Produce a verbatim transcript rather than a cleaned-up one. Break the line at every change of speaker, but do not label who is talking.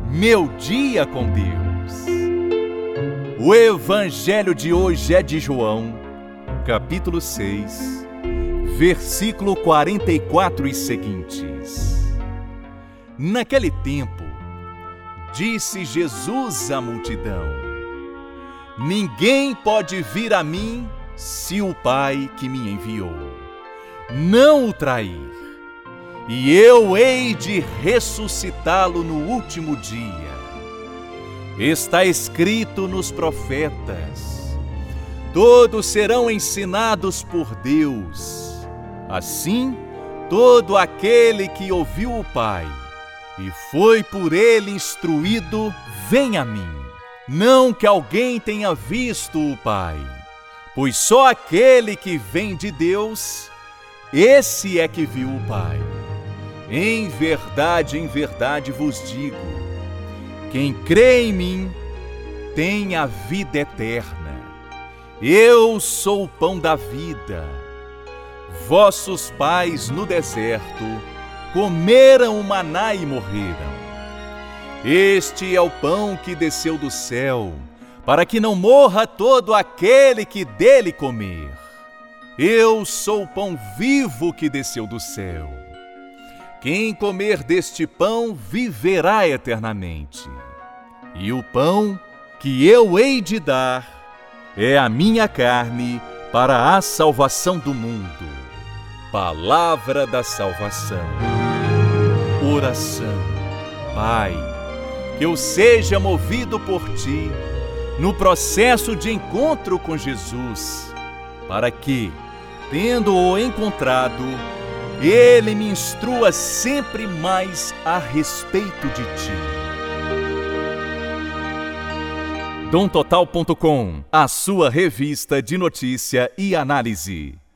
Meu dia com Deus. O evangelho de hoje é de João, capítulo seis, versículo quarenta e quatro e seguintes. Naquele tempo, disse Jesus à multidão: ninguém pode vir a mim se o Pai que me enviou não o trair, e eu hei de ressuscitá-lo no último dia. Está escrito nos profetas: todos serão ensinados por Deus. Assim, todo aquele que ouviu o Pai e foi por ele instruído, vem a mim. Não que alguém tenha visto o Pai, pois só aquele que vem de Deus, esse é que viu o Pai. Em verdade, em verdade vos digo, quem crê em mim tem a vida eterna. Eu sou o pão da vida. Vossos pais no deserto comeram o maná e morreram. Este é o pão que desceu do céu, para que não morra todo aquele que dele comer. Eu sou o pão vivo que desceu do céu. Quem comer deste pão viverá eternamente. E o pão que eu hei de dar é a minha carne para a salvação do mundo. Palavra da salvação. Oração. Pai, que eu seja movido por Ti no processo de encontro com Jesus, para que, tendo-o encontrado, Ele me instrua sempre mais a respeito de Ti. dom total ponto com, a sua revista de notícia e análise.